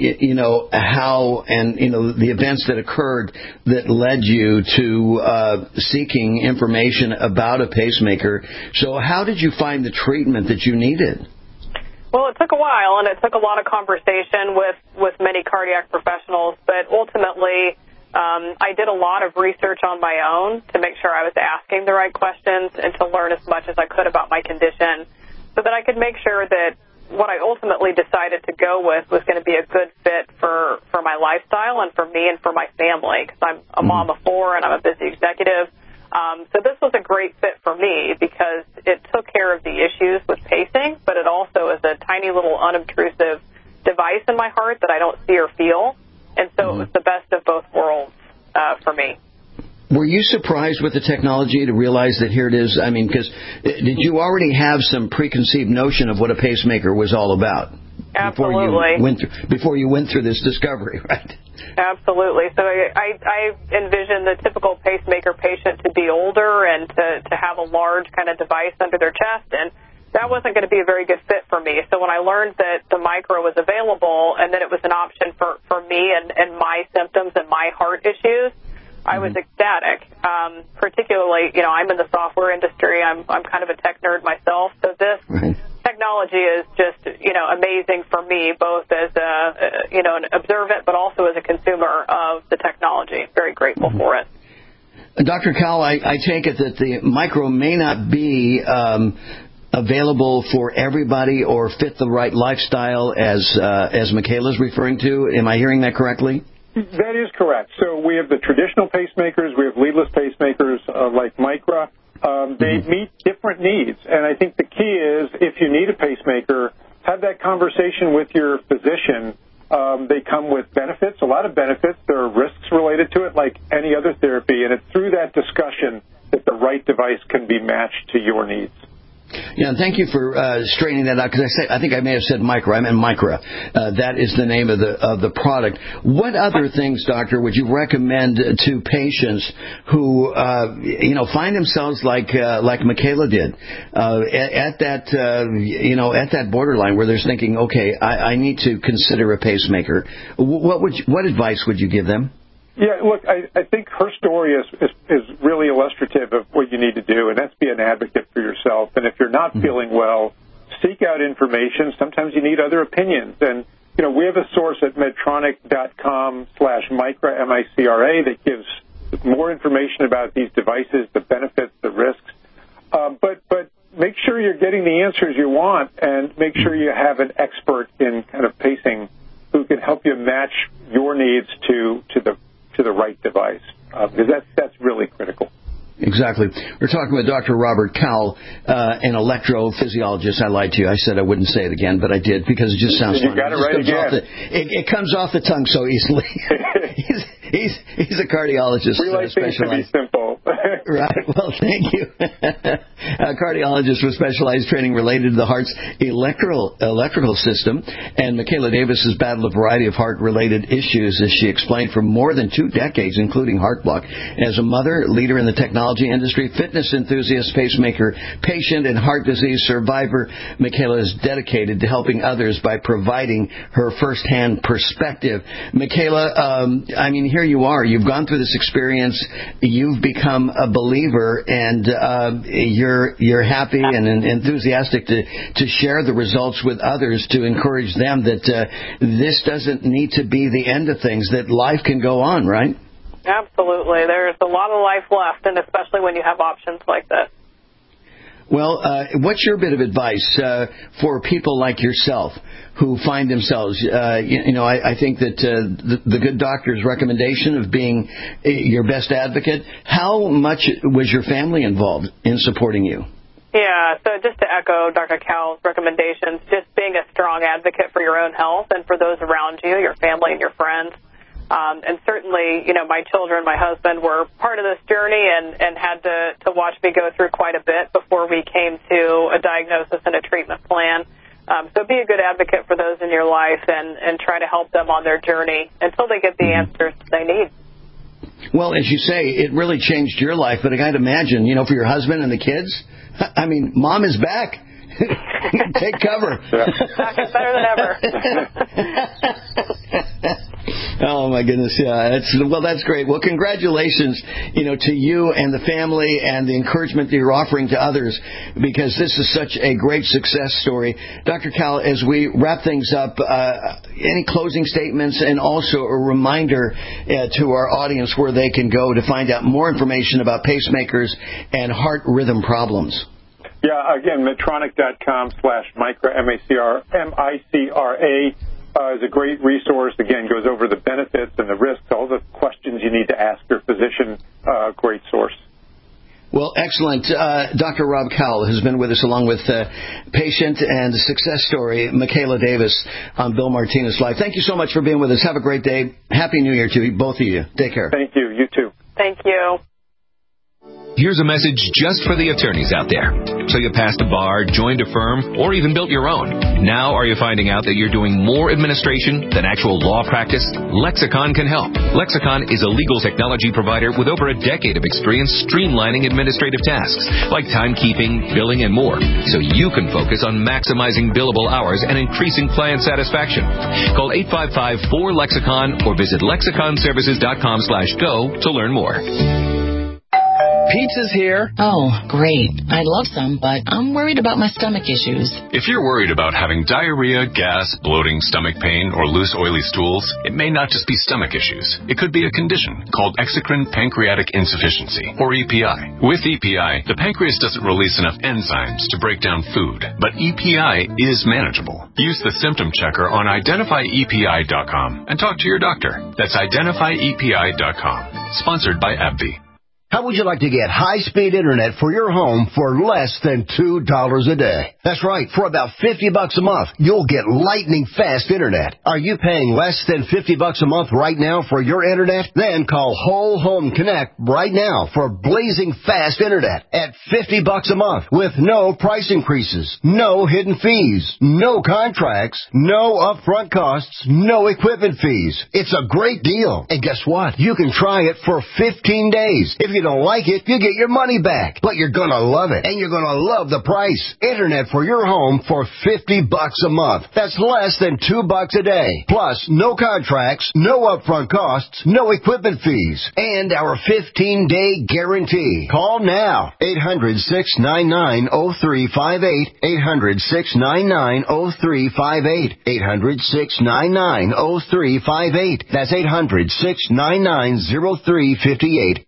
how and, the events that occurred that led you to seeking information about a pacemaker. So how did you find the treatment that you needed? Well, it took a while, and it took a lot of conversation with many cardiac professionals, but ultimately I did a lot of research on my own to make sure I was asking the right questions and to learn as much as I could about my condition so that I could make sure that what I ultimately decided to go with was going to be a good fit for my lifestyle and for me and for my family, because I'm a mom of 4 and I'm a busy executive. So this was a great fit for me because it took care of the issues with pacing, but it also is a tiny little unobtrusive device in my heart that I don't see or feel. And so it was the best of both worlds for me. Were you surprised with the technology to realize that here it is? Because did you already have some preconceived notion of what a pacemaker was all about? Absolutely. Before you went through this discovery, right? Absolutely. So I envision the typical pacemaker patient to be older and to have a large kind of device under their chest, and that wasn't going to be a very good fit for me. So when I learned that the Micra was available and that it was an option for me and my symptoms and my heart issues, I was ecstatic. Particularly, I'm in the software industry. I'm kind of a tech nerd myself. So this technology is just, amazing for me, both as an observant, but also as a consumer of the technology. Very grateful for it. Dr. Cowell, I take it that the Micra may not be available for everybody or fit the right lifestyle as Michaela's referring to. Am I hearing that correctly? That is correct. So we have the traditional pacemakers. We have leadless pacemakers like Micra. They meet different needs. And I think the key is if you need a pacemaker, have that conversation with your physician. They come with benefits, a lot of benefits. There are risks related to it like any other therapy. And it's through that discussion that the right device can be matched to your needs. Yeah, and thank you for straightening that out, because I think I may have said Micra. I meant Micra. That is the name of the product. What other things, doctor, would you recommend to patients who find themselves like Michaela did at that borderline where they're thinking, okay, I need to consider a pacemaker? What advice would you give them? Yeah, look, I think her story is really illustrative of what you need to do, and that's be an advocate for yourself. And if you're not feeling well, seek out information. Sometimes you need other opinions. And we have a source at Medtronic.com/Micra, M-I-C-R-A, that gives more information about these devices, the benefits, the risks. But make sure you're getting the answers you want, and make sure you have an expert in kind of pacing who can help you match your needs to the right device, because that's really critical. Exactly. We're talking with Dr. Robert Cowell, an electrophysiologist. I lied to you. I said I wouldn't say it again, but I did because it just sounds fun. You got it right again. It comes off the tongue so easily. He's a cardiologist. We like things to be simple. Right. Well, thank you. A cardiologist with specialized training related to the heart's electrical system. And Michaela Davis has battled a variety of heart-related issues, as she explained, for more than 2 decades, including heart block. As a mother, leader in the technology industry, fitness enthusiast, pacemaker, patient, and heart disease survivor, Michaela is dedicated to helping others by providing her firsthand perspective. Michaela, here you are. You've gone through this experience. You've become a believer, and you're happy and enthusiastic to share the results with others, to encourage them that this doesn't need to be the end of things, that life can go on, right? Absolutely. There's a lot of life left, and especially when you have options like this. Well, what's your bit of advice for people like yourself who find themselves, I think that the good doctor's recommendation of being your best advocate, how much was your family involved in supporting you? Yeah, so just to echo Dr. Cowell's recommendations, just being a strong advocate for your own health and for those around you, your family and your friends. And certainly, my children, my husband were part of this journey and had to watch me go through quite a bit before we came to a diagnosis and a treatment plan. So be a good advocate for those in your life and try to help them on their journey until they get the answers they need. Well, as you say, it really changed your life, but I got to imagine, for your husband and the kids, Mom is back. Take cover. Back is better than ever. Oh, my goodness. Yeah. That's great. Well, congratulations, to you and the family and the encouragement that you're offering to others, because this is such a great success story. Dr. Cowell, as we wrap things up, any closing statements and also a reminder to our audience where they can go to find out more information about pacemakers and heart rhythm problems? Yeah, again, Medtronic.com/Micra, M-I-C-R-A, is a great resource. Again, goes over the benefits and the risks, all the questions you need to ask your physician. Great source. Well, excellent. Dr. Rob Cowell has been with us along with patient and success story, Michaela Davis, on Bill Martinez Live. Thank you so much for being with us. Have a great day. Happy New Year to you, both of you. Take care. Thank you. You too. Thank you. Here's a message just for the attorneys out there. So you passed a bar, joined a firm, or even built your own. Now are you finding out that you're doing more administration than actual law practice? Lexicon can help. Lexicon is a legal technology provider with over a decade of experience streamlining administrative tasks like timekeeping, billing, and more, so you can focus on maximizing billable hours and increasing client satisfaction. Call 855-4LEXICON or visit lexiconservices.com/go to learn more. Pizza's here. Oh, great. I'd love some, but I'm worried about my stomach issues. If you're worried about having diarrhea, gas, bloating, stomach pain, or loose, oily stools, it may not just be stomach issues. It could be a condition called exocrine pancreatic insufficiency, or EPI. With EPI, the pancreas doesn't release enough enzymes to break down food, but EPI is manageable. Use the symptom checker on identifyepi.com and talk to your doctor. That's identifyepi.com. Sponsored by AbbVie. How would you like to get high-speed internet for your home for less than $2 a day? That's right. For about $50 a month, you'll get lightning-fast internet. Are you paying less than $50 a month right now for your internet? Then call Whole Home Connect right now for blazing fast internet at $50 a month with no price increases, no hidden fees, no contracts, no upfront costs, no equipment fees. It's a great deal. And guess what? You can try it for 15 days. If you you don't like it, you get your money back. But you're going to love it, and you're going to love the price. Internet for your home for $50 a month. That's less than $2 a day. Plus, no contracts, no upfront costs, no equipment fees, and our 15-day guarantee. Call now. 800-699-0358. 800-699-0358. 800-699-0358. That's 800-699-0358.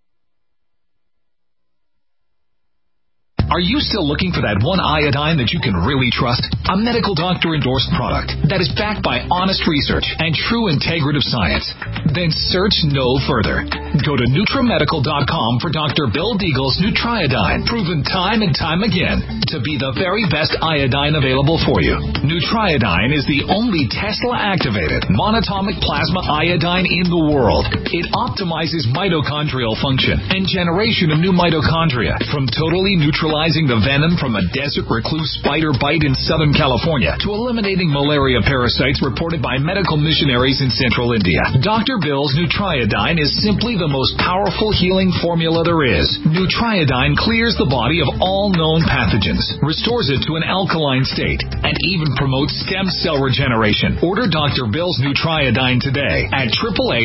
Are you still looking for that one iodine that you can really trust? A medical doctor-endorsed product that is backed by honest research and true integrative science? Then search no further. Go to NutriMedical.com for Dr. Bill Deagle's Nutriodine, proven time and time again to be the very best iodine available for you. Nutriodine is the only Tesla-activated monatomic plasma iodine in the world. It optimizes mitochondrial function and generation of new mitochondria from totally neutralizing the venom from a desert recluse spider bite in Southern California to eliminating malaria parasites reported by medical missionaries in central India. Dr. Bill's Nutriodine is simply the most powerful healing formula there is. Nutriodine clears the body of all known pathogens, restores it to an alkaline state, and even promotes stem cell regeneration. Order Dr. Bill's Nutriodine today at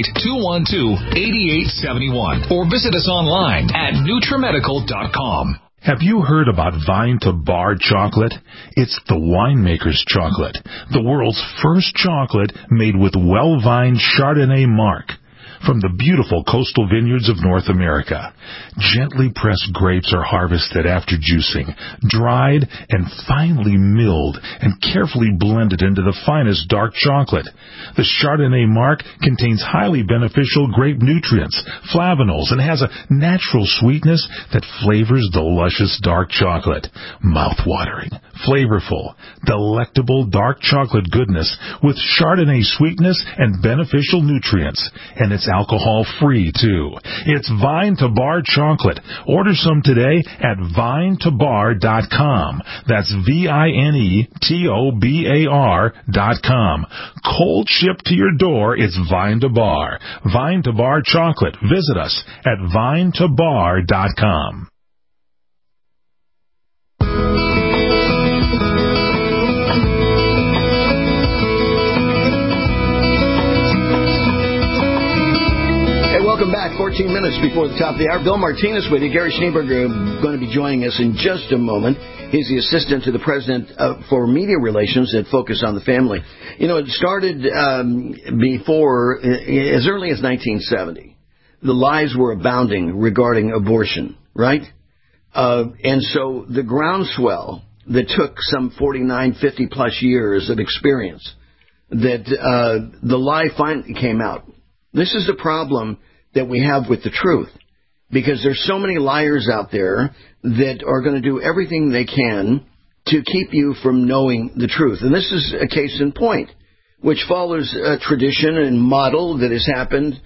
888-212-8871 or visit us online at NutriMedical.com. Have you heard about Vine to Bar chocolate? It's the winemaker's chocolate, the world's first chocolate made with well-vined Chardonnay marc from the beautiful coastal vineyards of North America. Gently pressed grapes are harvested after juicing, dried and finely milled and carefully blended into the finest dark chocolate. The Chardonnay marc contains highly beneficial grape nutrients, flavanols, and has a natural sweetness that flavors the luscious dark chocolate. Mouth-watering, flavorful, delectable dark chocolate goodness with Chardonnay sweetness and beneficial nutrients. And it's alcohol-free, too. It's Vine to Bar chocolate. Order some today at vinetobar.com. That's VINETOBAR.com. Cold shipped to your door, it's Vine to Bar. Vine to Bar chocolate. Visit us at vinetobar.com. Welcome back. 14 minutes before the top of the hour. Bill Martinez with you. Gary Schneeberger going to be joining us in just a moment. He's the assistant to the president for media relations at Focus on the Family. You know, it started before, as early as 1970. The lies were abounding regarding abortion, right? And so the groundswell that took some 49, 50-plus years of experience, that the lie finally came out. This is the problem that we have with the truth, because there's so many liars out there that are going to do everything they can to keep you from knowing the truth. And this is a case in point, which follows a tradition and model that has happened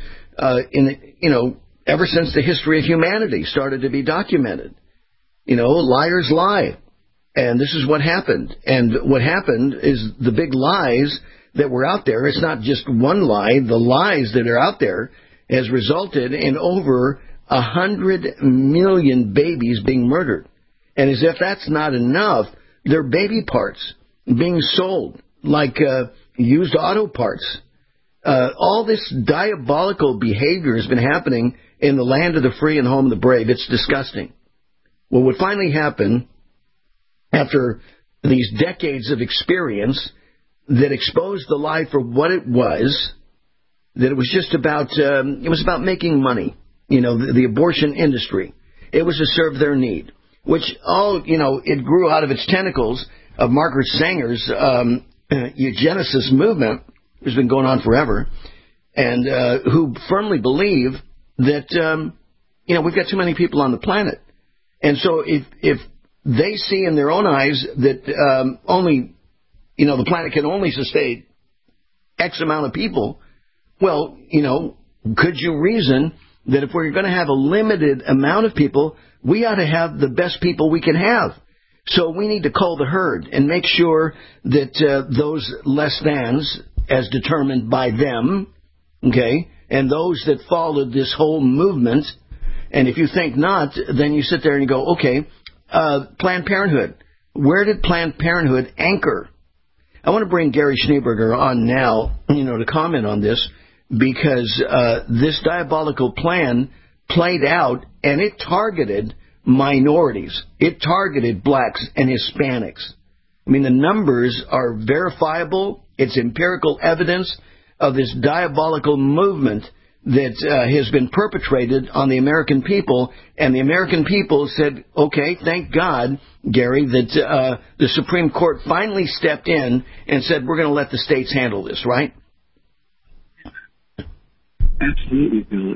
ever since the history of humanity started to be documented. You know, liars lie. And this is what happened. And what happened is the big lies that were out there, it's not just one lie, the lies that are out there has resulted in over 100 million babies being murdered. And as if that's not enough, they're baby parts being sold like used auto parts. All this diabolical behavior has been happening in the land of the free and home of the brave. It's disgusting. Well, what finally happened after these decades of experience that exposed the lie for what it was, that it was just about making money, the abortion industry. It was to serve their need, which it grew out of its tentacles of Margaret Sanger's eugenicist movement, which has been going on forever, and who firmly believe that, we've got too many people on the planet. And so if they see in their own eyes that the planet can only sustain X amount of people, well, could you reason that if we're going to have a limited amount of people, we ought to have the best people we can have? So we need to cull the herd and make sure that those less thans, as determined by them, okay, and those that followed this whole movement And if you think not, then you sit there and you go, okay, Planned Parenthood. Where did Planned Parenthood anchor? I want to bring Gary Schneeberger on now, to comment on this, because this diabolical plan played out, and it targeted minorities. It targeted blacks and Hispanics. I mean, the numbers are verifiable. It's empirical evidence of this diabolical movement that has been perpetrated on the American people, and the American people said, okay, thank God, Gary, that the Supreme Court finally stepped in and said, we're going to let the states handle this, right? Absolutely, Bill.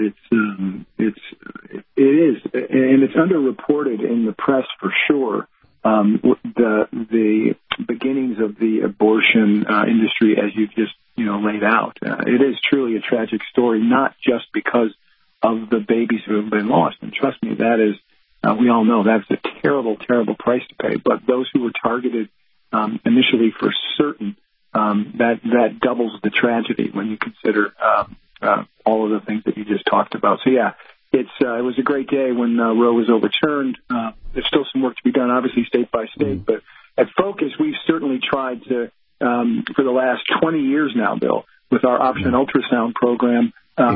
It is, and it's underreported in the press for sure. The beginnings of the abortion industry, as you've just laid out, it is truly a tragic story, not just because of the babies who have been lost. And trust me, that is, we all know that's a terrible, terrible price to pay. But those who were targeted initially, for certain, that doubles the tragedy when you consider all of the things that you just talked about. So yeah, it was a great day when Roe was overturned. There's still some work to be done, obviously, state by state. But at Focus, we've certainly tried to, for the last 20 years now, Bill, with our Option Ultrasound program,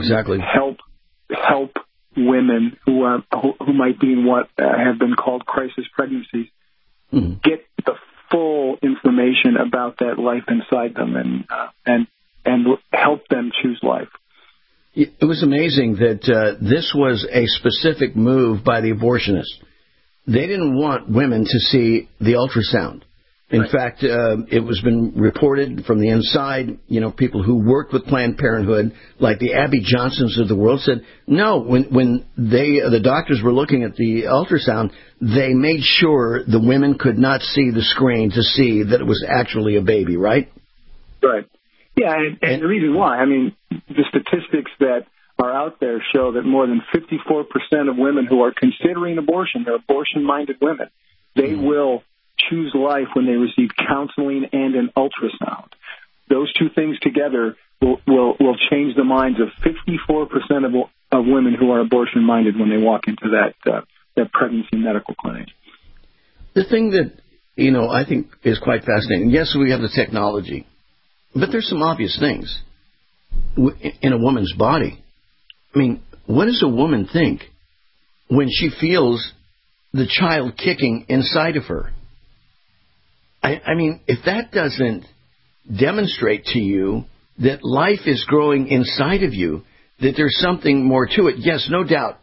help women who might be in what have been called crisis pregnancies get the full information about that life inside them and help them choose life. It was amazing that this was a specific move by the abortionists. They didn't want women to see the ultrasound. In fact, it was been reported from the inside, people who worked with Planned Parenthood, like the Abby Johnsons of the world, said, no, when the doctors were looking at the ultrasound, they made sure the women could not see the screen to see that it was actually a baby, right? Right. Yeah, and the reason why, I mean, the statistics that are out there show that more than 54% of women who are considering abortion, they're abortion-minded women, they will choose life when they receive counseling and an ultrasound. Those two things together will change the minds of 54% of women who are abortion-minded when they walk into that pregnancy medical clinic. The thing that, I think is quite fascinating, yes, we have the technology, but there's some obvious things in a woman's body. I mean, what does a woman think when she feels the child kicking inside of her? I mean, if that doesn't demonstrate to you that life is growing inside of you, that there's something more to it, yes, no doubt,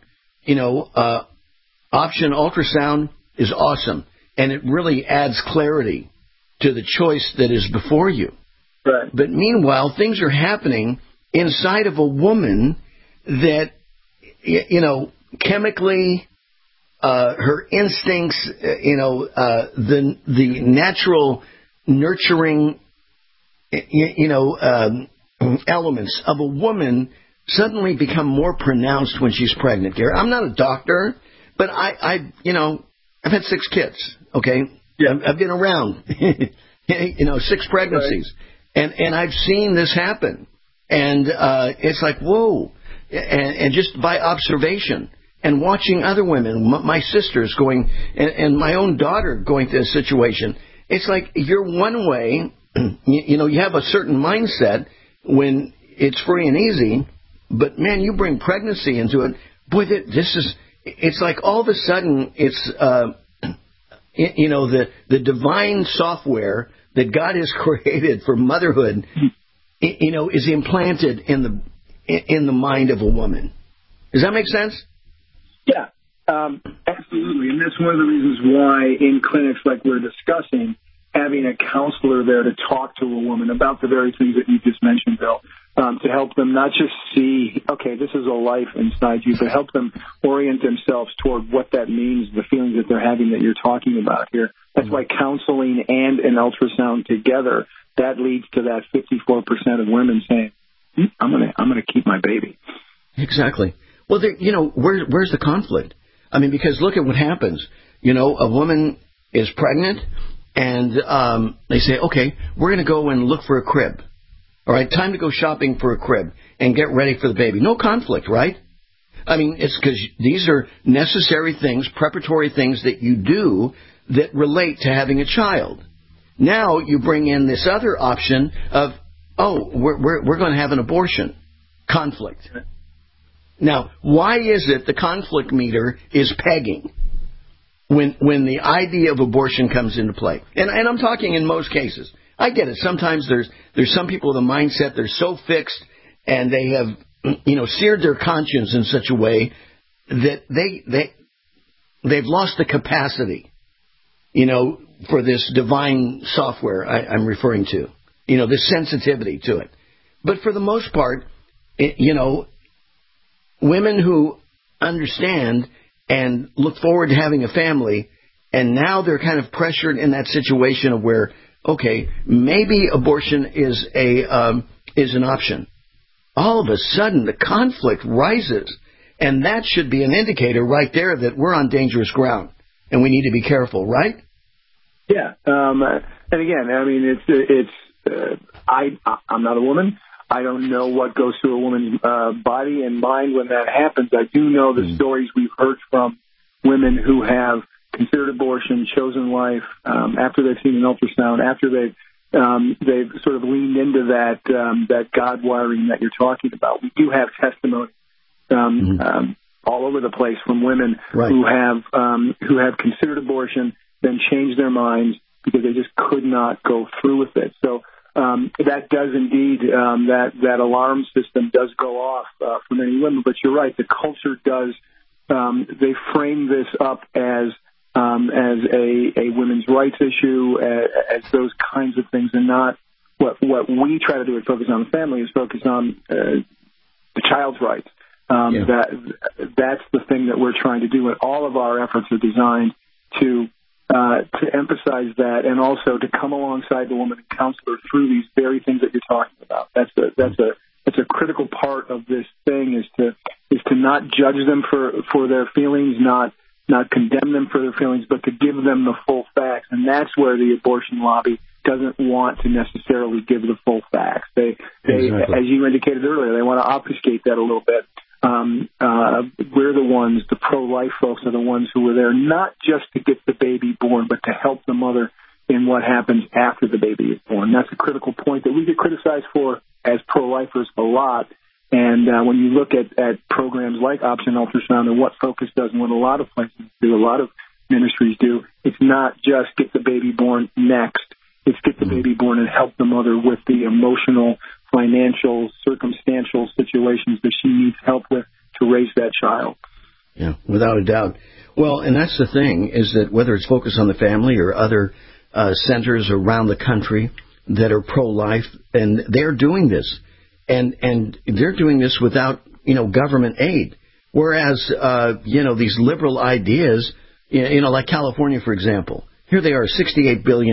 Option Ultrasound is awesome, and it really adds clarity to the choice that is before you. Right. But meanwhile, things are happening inside of a woman that, chemically, her instincts, the natural nurturing, elements of a woman suddenly become more pronounced when she's pregnant. Gary, I'm not a doctor, but I've had 6 kids. Okay, yeah, I've been around, 6 pregnancies, right. and I've seen this happen, and it's like whoa, and just by observation. And watching other women, my sisters going, and my own daughter going through a situation, it's like you're one way, you have a certain mindset when it's free and easy, but man, you bring pregnancy into it, boy, it's like all of a sudden it's, the divine software that God has created for motherhood, is implanted in the mind of a woman. Does that make sense? Yeah, absolutely. And that's one of the reasons why in clinics like we're discussing, having a counselor there to talk to a woman about the very things that you just mentioned, Bill, to help them not just see, okay, this is a life inside you, but help them orient themselves toward what that means, the feelings that they're having that you're talking about here. That's why counseling and an ultrasound together, that leads to that 54% of women saying, I'm gonna keep my baby. Exactly. Well, where's the conflict? I mean, because look at what happens. A woman is pregnant, and they say, okay, we're going to go and look for a crib. All right, time to go shopping for a crib and get ready for the baby. No conflict, right? I mean, it's because these are necessary things, preparatory things that you do that relate to having a child. Now you bring in this other option of, we're going to have an abortion. Conflict. Now, why is it the conflict meter is pegging when the idea of abortion comes into play? And I'm talking in most cases. I get it. Sometimes there's some people with a mindset, they're so fixed and they have, seared their conscience in such a way that they've lost the capacity, for this divine software I'm referring to, this sensitivity to it. But for the most part, women who understand and look forward to having a family, and now they're kind of pressured in that situation of where, okay, maybe abortion is an option. All of a sudden, the conflict rises, and that should be an indicator right there that we're on dangerous ground, and we need to be careful, right? Yeah, and again, I mean, I'm not a woman. I don't know what goes through a woman's body and mind when that happens. I do know the stories we've heard from women who have considered abortion, chosen life, after they've seen an ultrasound, after they've sort of leaned into that God wiring that you're talking about. We do have testimony all over the place from women who have considered abortion, then changed their minds because they just could not go through with it. So that does indeed, that alarm system does go off for many women. But you're right, the culture does. They frame this up as a women's rights issue, as those kinds of things, and not what we try to do is focus on the family, is focus on the child's rights. That's the thing that we're trying to do, and all of our efforts are designed to emphasize that, and also to come alongside the woman and counsel her through these very things that you're talking about. That's a critical part of this thing, is to not judge them for their feelings, not condemn them for their feelings, but to give them the full facts. And that's where the abortion lobby doesn't want to necessarily give the full facts. They as you indicated earlier, they want to obfuscate that a little bit. We're the ones, the pro-life folks are the ones who were there not just to get the baby born, but to help the mother in what happens after the baby is born. That's a critical point that we get criticized for as pro-lifers a lot. And when you look at programs like Option Ultrasound and what Focus does and what a lot of places do, a lot of ministries do, it's not just get the baby born next. It's get the baby born and help the mother with the emotional, financial, circumstantial situations that she needs help with to raise that child. Yeah, without a doubt. Well, and that's the thing, is that whether it's Focus on the Family or other centers around the country that are pro-life, and they're doing this. And they're doing this without, government aid. Whereas, these liberal ideas, like California, for example, here they are, $68 billion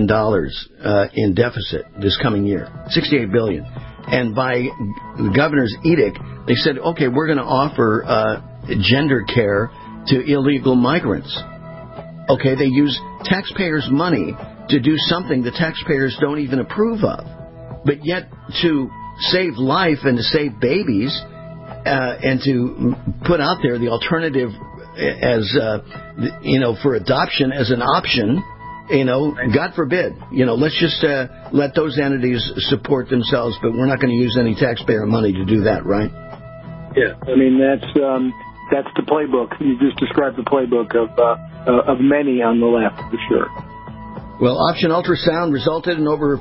in deficit this coming year. $68 billion. And by the governor's edict, they said, okay, we're going to offer gender care to illegal migrants. Okay, they use taxpayers' money to do something the taxpayers don't even approve of. But yet, to save life and to save babies and to put out there the alternative as, for adoption as an option, God forbid, let's just let those entities support themselves, but we're not going to use any taxpayer money to do that, right? Yeah, I mean, that's the playbook. You just described the playbook of many on the left, for sure. Well, Option Ultrasound resulted in over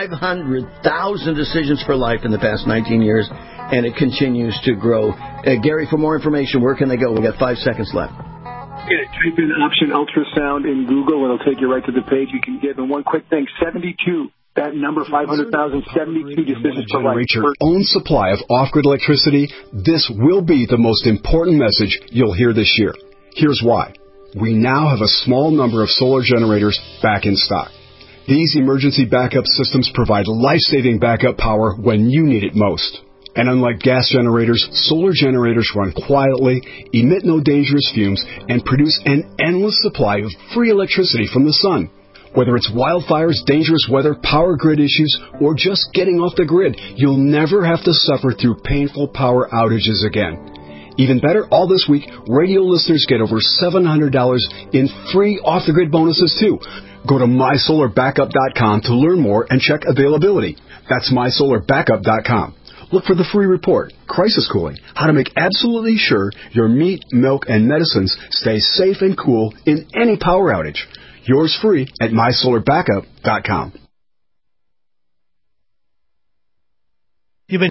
500,000 decisions for life in the past 19 years, and it continues to grow. Gary, for more information, where can they go? We got 5 seconds left. Yeah, type in Option Ultrasound in Google, and it'll take you right to the page you can give. And one quick thing, 72, that number, 500,000, 72 decisions for life. Generate your own supply of off-grid electricity. This will be the most important message you'll hear this year. Here's why. We now have a small number of solar generators back in stock. These emergency backup systems provide life-saving backup power when you need it most. And unlike gas generators, solar generators run quietly, emit no dangerous fumes, and produce an endless supply of free electricity from the sun. Whether it's wildfires, dangerous weather, power grid issues, or just getting off the grid, you'll never have to suffer through painful power outages again. Even better, all this week, radio listeners get over $700 in free off-the-grid bonuses, too. Go to MySolarBackup.com to learn more and check availability. That's MySolarBackup.com. Look for the free report, Crisis Cooling, how to make absolutely sure your meat, milk, and medicines stay safe and cool in any power outage. Yours free at MySolarBackup.com.